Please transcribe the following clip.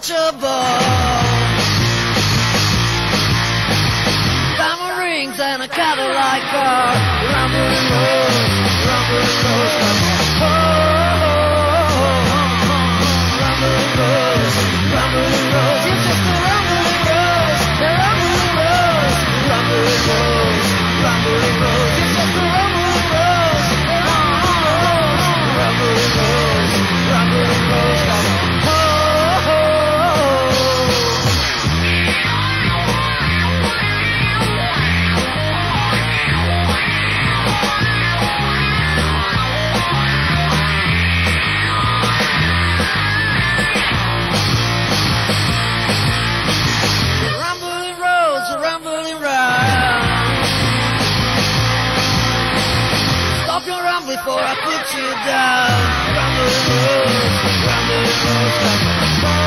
untouchable. Diamond rings and a Cadillac car. Rumbling roads, rumbling roads. Oh, rumbling roads, rumbling roads. It's just the rumbling roads, the rumbling roads, rumbling roads, rumbling roads. It's just the rumbling roads, rumbling roads, rumbling roads. Before I put you down, rumbling roads, rumbling roads.